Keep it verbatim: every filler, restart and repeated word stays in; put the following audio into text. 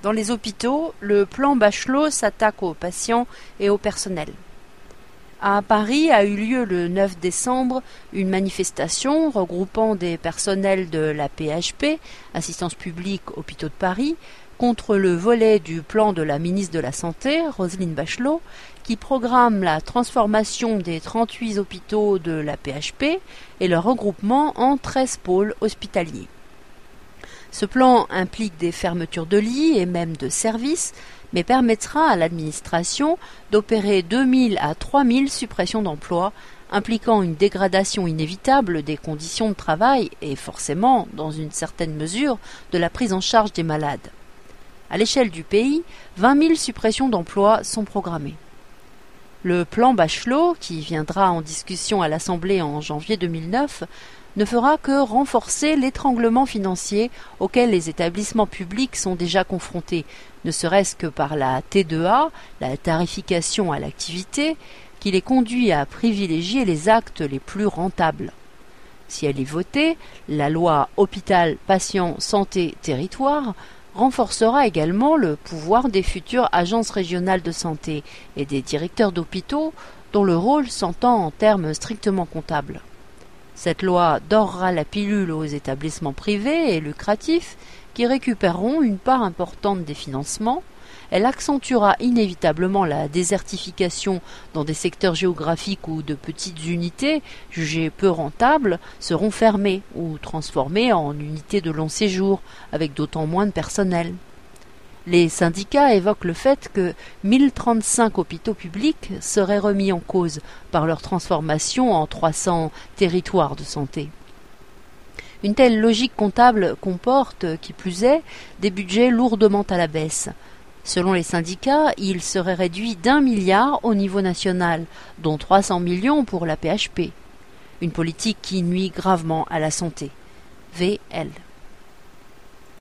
Dans les hôpitaux, le plan Bachelot s'attaque aux patients et au personnel. À Paris a eu lieu le neuf décembre une manifestation regroupant des personnels de l'A P H P, Assistance publique Hôpitaux de Paris, contre le volet du plan de la ministre de la Santé, Roselyne Bachelot, qui programme la transformation des trente-huit hôpitaux de l'A P H P et leur regroupement en treize pôles hospitaliers. Ce plan implique des fermetures de lits et même de services, mais permettra à l'administration d'opérer deux mille à trois mille suppressions d'emplois, impliquant une dégradation inévitable des conditions de travail et forcément, dans une certaine mesure, de la prise en charge des malades. À l'échelle du pays, vingt mille suppressions d'emplois sont programmées. Le plan Bachelot, qui viendra en discussion à l'Assemblée en janvier deux mille neuf, ne fera que renforcer l'étranglement financier auquel les établissements publics sont déjà confrontés, ne serait-ce que par la T deux A, la tarification à l'activité, qui les conduit à privilégier les actes les plus rentables. Si elle est votée, la loi Hôpital, Patient, Santé, Territoire renforcera également le pouvoir des futures agences régionales de santé et des directeurs d'hôpitaux dont le rôle s'entend en termes strictement comptables. Cette loi dorera la pilule aux établissements privés et lucratifs qui récupéreront une part importante des financements. Elle accentuera inévitablement la désertification dans des secteurs géographiques où de petites unités, jugées peu rentables, seront fermées ou transformées en unités de long séjour, avec d'autant moins de personnel. Les syndicats évoquent le fait que mille trente-cinq hôpitaux publics seraient remis en cause par leur transformation en trois cents territoires de santé. Une telle logique comptable comporte, qui plus est, des budgets lourdement à la baisse. Selon les syndicats, il serait réduit d'un milliard au niveau national, dont trois cents millions pour l'A P H P. Une politique qui nuit gravement à la santé. V L